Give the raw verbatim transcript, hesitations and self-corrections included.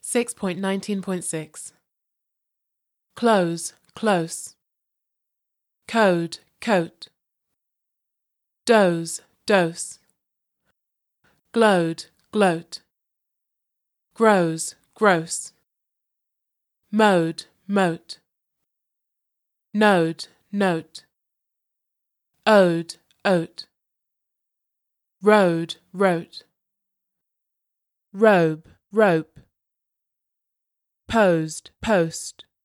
six point nineteen point six. Close, close. Code, coat. Dose, dose. Glowed, gloat. Grows, gross. Mode, moat. Node, note. Ode, oat. Road, wrote. Robe, rope. Posed, post.